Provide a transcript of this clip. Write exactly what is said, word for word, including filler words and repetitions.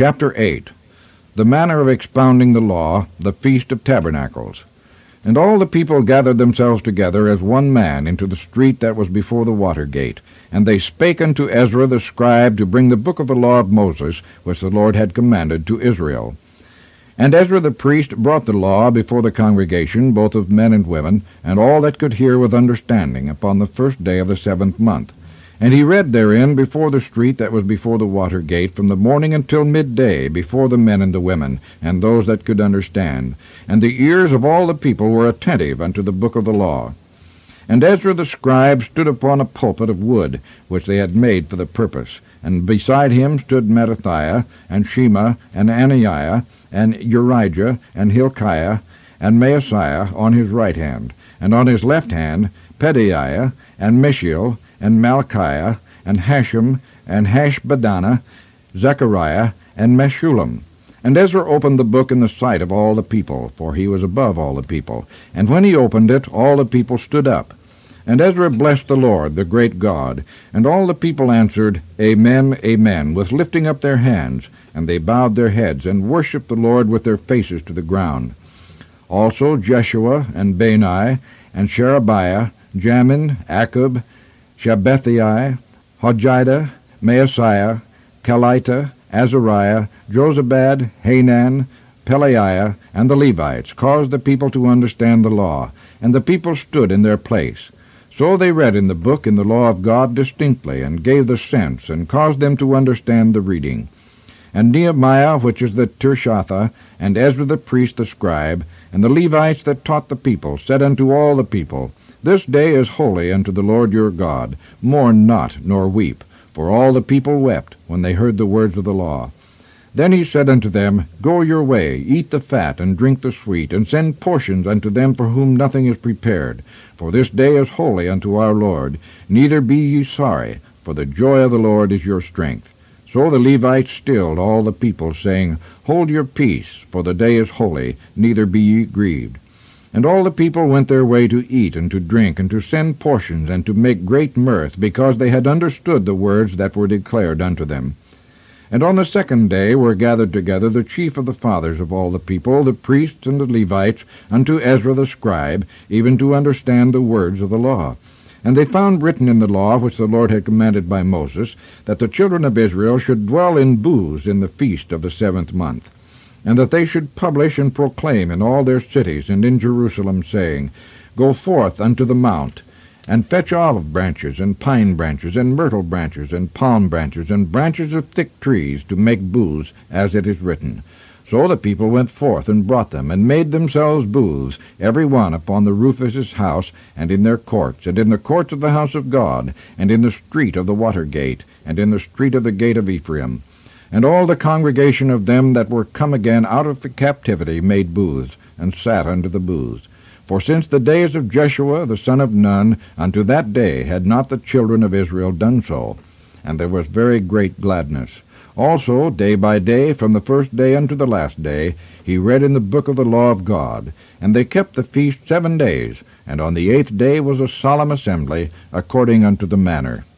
Chapter eight. The manner of expounding the law, the Feast of Tabernacles. And all the people gathered themselves together as one man into the street that was before the water gate. And they spake unto Ezra the scribe to bring the book of the law of Moses, which the Lord had commanded to Israel. And Ezra the priest brought the law before the congregation, both of men and women, and all that could hear with understanding, upon the first day of the seventh month. And he read therein before the street that was before the water gate, from the morning until midday, before the men and the women, and those that could understand. And the ears of all the people were attentive unto the book of the law. And Ezra the scribe stood upon a pulpit of wood, which they had made for the purpose. And beside him stood Mattithiah, and Shema, and Ananiah, and Urijah, and Hilkiah, and Maaseiah on his right hand, and on his left hand Pedaiah, and Mishael, and Malchiah, and Hashem, and Hashbaddanah, Zechariah, and Meshullam. And Ezra opened the book in the sight of all the people, for he was above all the people. And when he opened it, all the people stood up. And Ezra blessed the Lord, the great God. And all the people answered, Amen, Amen, with lifting up their hands. And they bowed their heads, and worshipped the Lord with their faces to the ground. Also Jeshua, and Bani, and Sherebiah, Jamin, Akkub, Shabbethai, Hojida, Maaseiah, Kelita, Azariah, Jozabad, Hanan, Pelaiah, and the Levites caused the people to understand the law, and the people stood in their place. So they read in the book in the law of God distinctly, and gave the sense, and caused them to understand the reading. And Nehemiah, which is the Tirshatha, and Ezra the priest the scribe, and the Levites that taught the people, said unto all the people, This day is holy unto the Lord your God. Mourn not, nor weep. For all the people wept when they heard the words of the law. Then he said unto them, Go your way, eat the fat, and drink the sweet, and send portions unto them for whom nothing is prepared. For this day is holy unto our Lord. Neither be ye sorry, for the joy of the Lord is your strength. So the Levites stilled all the people, saying, Hold your peace, for the day is holy, neither be ye grieved. And all the people went their way to eat and to drink, and to send portions, and to make great mirth, because they had understood the words that were declared unto them. And on the second day were gathered together the chief of the fathers of all the people, the priests and the Levites, unto Ezra the scribe, even to understand the words of the law. And they found written in the law which the Lord had commanded by Moses, that the children of Israel should dwell in booths in the feast of the seventh month, and that they should publish and proclaim in all their cities and in Jerusalem, saying, Go forth unto the mount, and fetch olive branches, and pine branches, and myrtle branches, and palm branches, and branches of thick trees, to make booths, as it is written. So the people went forth and brought them, and made themselves booths, every one upon the roof of his house, and in their courts, and in the courts of the house of God, and in the street of the water gate, and in the street of the gate of Ephraim. And all the congregation of them that were come again out of the captivity made booths, and sat under the booths. For since the days of Jeshua the son of Nun, unto that day had not the children of Israel done so. And there was very great gladness. Also, day by day, from the first day unto the last day, he read in the book of the law of God. And they kept the feast seven days, and on the eighth day was a solemn assembly, according unto the manner.